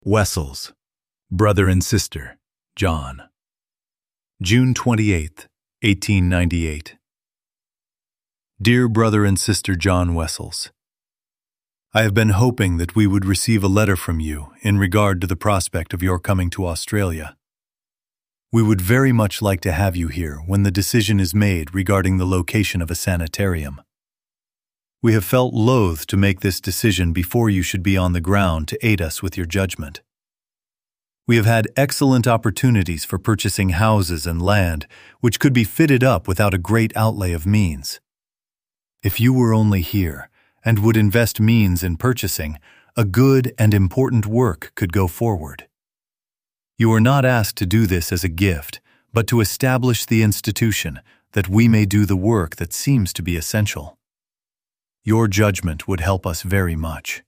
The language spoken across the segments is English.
Wessels, brother and sister, John. June 28, 1898. Dear brother and sister John Wessels, I have been hoping that we would receive a letter from you in regard to the prospect of your coming to Australia. We would very much like to have you here when the decision is made regarding the location of a sanitarium. We have felt loath to make this decision before you should be on the ground to aid us with your judgment. We have had excellent opportunities for purchasing houses and land which could be fitted up without a great outlay of means. If you were only here and would invest means in purchasing, a good and important work could go forward. You are not asked to do this as a gift, but to establish the institution that we may do the work that seems to be essential. Your judgment would help us very much.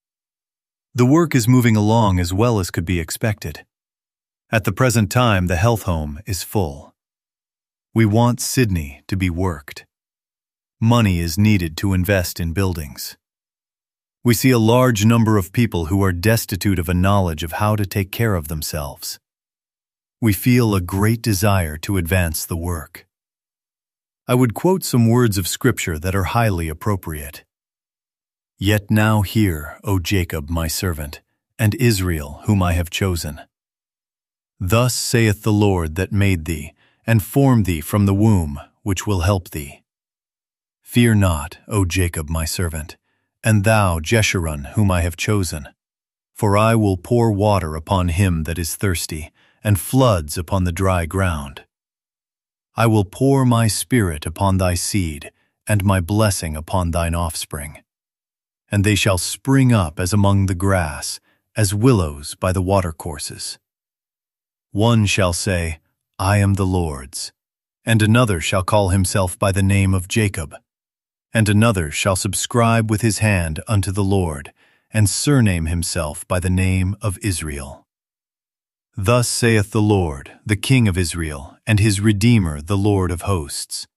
The work is moving along as well as could be expected. At the present time, the health home is full. We want Sydney to be worked. Money is needed to invest in buildings. We see a large number of people who are destitute of a knowledge of how to take care of themselves. We feel a great desire to advance the work. I would quote some words of Scripture that are highly appropriate. Yet now hear, O Jacob my servant, and Israel whom I have chosen. Thus saith the Lord that made thee, and formed thee from the womb, which will help thee. Fear not, O Jacob my servant, and thou Jeshurun whom I have chosen. For I will pour water upon him that is thirsty, and floods upon the dry ground. I will pour my spirit upon thy seed, and my blessing upon thine offspring. And they shall spring up as among the grass, as willows by the watercourses. One shall say, I am the Lord's, and another shall call himself by the name of Jacob, and another shall subscribe with his hand unto the Lord, and surname himself by the name of Israel. Thus saith the Lord, the King of Israel, and his Redeemer, the Lord of hosts.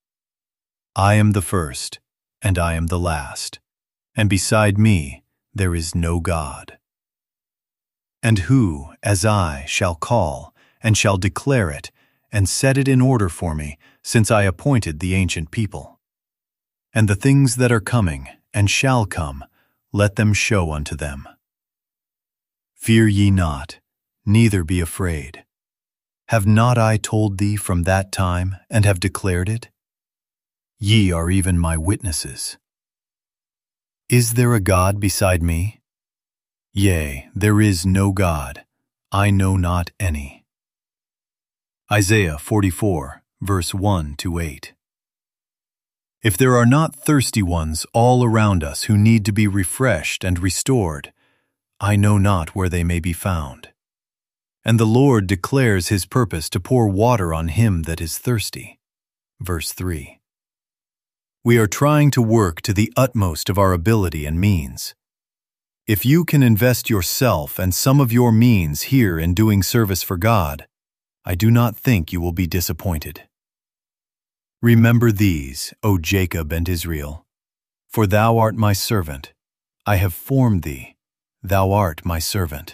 I am the first, and I am the last, and beside me there is no God. And who, as I, shall call, and shall declare it, and set it in order for me, since I appointed the ancient people? And the things that are coming, and shall come, let them show unto them. Fear ye not, neither be afraid. Have not I told thee from that time, and have declared it? Ye are even my witnesses. Is there a God beside me? Yea, there is no God, I know not any. Isaiah 44, verse 1-8. If there are not thirsty ones all around us who need to be refreshed and restored, I know not where they may be found. And the Lord declares his purpose to pour water on him that is thirsty. Verse 3. We are trying to work to the utmost of our ability and means. If you can invest yourself and some of your means here in doing service for God, I do not think you will be disappointed. Remember these, O Jacob and Israel, for thou art my servant. I have formed thee, thou art my servant.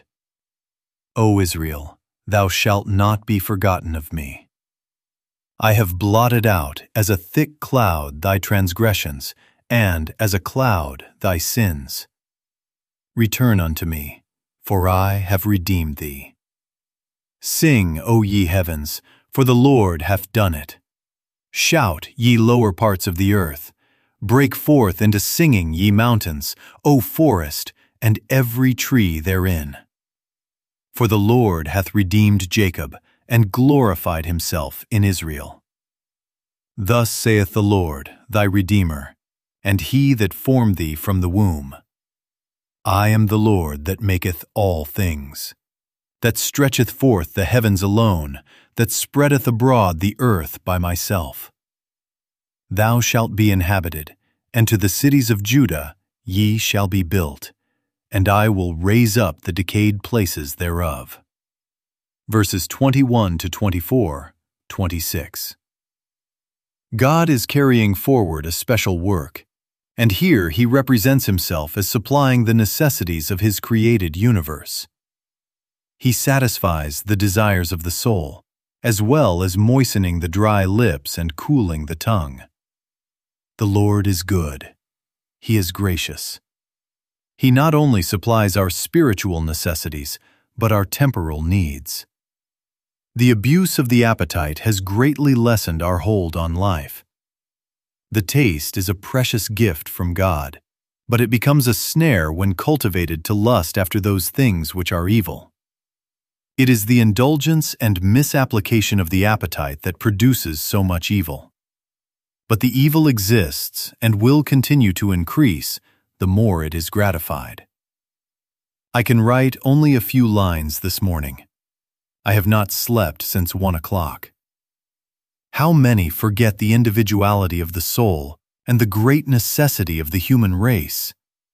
O Israel, thou shalt not be forgotten of me. I have blotted out as a thick cloud thy transgressions, and as a cloud thy sins. Return unto me, for I have redeemed thee. Sing, O ye heavens, for the Lord hath done it. Shout, ye lower parts of the earth. Break forth into singing, ye mountains, O forest, and every tree therein. For the Lord hath redeemed Jacob, and glorified himself in Israel. Thus saith the Lord, thy Redeemer, and he that formed thee from the womb. I am the Lord that maketh all things, that stretcheth forth the heavens alone, that spreadeth abroad the earth by myself. Thou shalt be inhabited, and to the cities of Judah ye shall be built, and I will raise up the decayed places thereof. Verses 21-24, 26. God is carrying forward a special work, and here he represents himself as supplying the necessities of his created universe. He satisfies the desires of the soul, as well as moistening the dry lips and cooling the tongue. The Lord is good. He is gracious. He not only supplies our spiritual necessities, but our temporal needs. The abuse of the appetite has greatly lessened our hold on life. The taste is a precious gift from God, but it becomes a snare when cultivated to lust after those things which are evil. It is the indulgence and misapplication of the appetite that produces so much evil. But the evil exists and will continue to increase the more it is gratified. I can write only a few lines this morning. I have not slept since 1 o'clock. How many forget the individuality of the soul and the great necessity of the human race?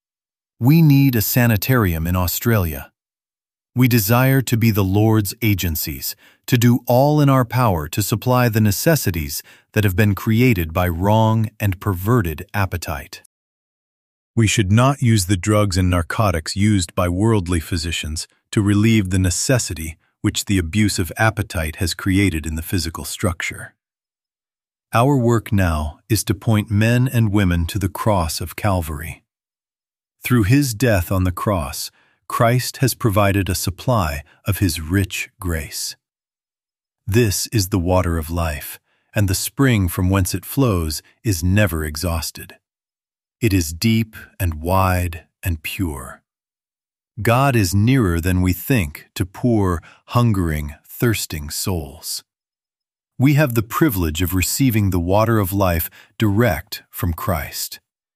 We need a sanitarium in Australia. We desire to be the Lord's agencies, to do all in our power to supply the necessities that have been created by wrong and perverted appetite. We should not use the drugs and narcotics used by worldly physicians to relieve the necessity which the abuse of appetite has created in the physical structure. Our work now is to point men and women to the cross of Calvary. Through his death on the cross, Christ has provided a supply of his rich grace. This is the water of life, and the spring from whence it flows is never exhausted. It is deep and wide and pure. God is nearer than we think to poor, hungering, thirsting souls. We have the privilege of receiving the water of life direct from Christ.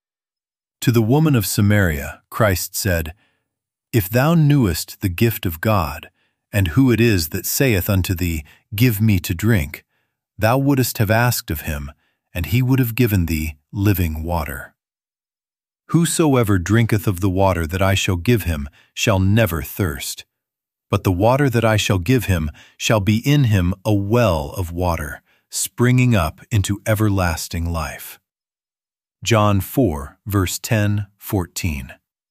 To the woman of Samaria, Christ said, "If thou knewest the gift of God, and who it is that saith unto thee, Give me to drink, thou wouldest have asked of him, and he would have given thee living water. Whosoever drinketh of the water that I shall give him shall never thirst, but the water that I shall give him shall be in him a well of water, springing up into everlasting life." John 4, verse 10-14.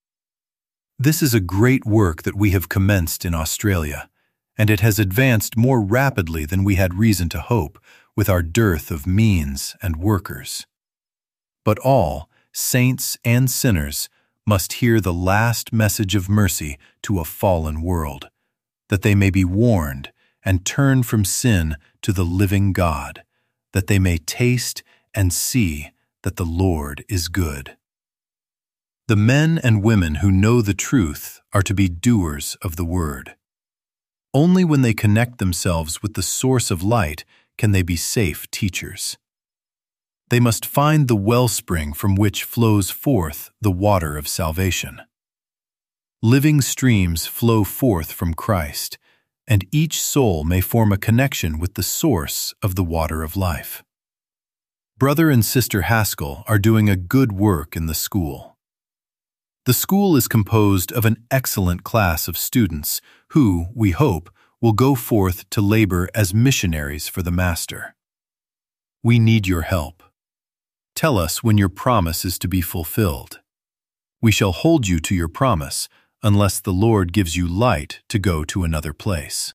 This is a great work that we have commenced in Australia, and it has advanced more rapidly than we had reason to hope with our dearth of means and workers. But all, saints and sinners, must hear the last message of mercy to a fallen world, that they may be warned and turn from sin to the living God, that they may taste and see that the Lord is good. The men and women who know the truth are to be doers of the word. Only when they connect themselves with the source of light can they be safe teachers. They must find the wellspring from which flows forth the water of salvation. Living streams flow forth from Christ, and each soul may form a connection with the source of the water of life. Brother and Sister Haskell are doing a good work in the school. The school is composed of an excellent class of students who, we hope, will go forth to labor as missionaries for the Master. We need your help. Tell us when your promise is to be fulfilled. We shall hold you to your promise unless the Lord gives you light to go to another place.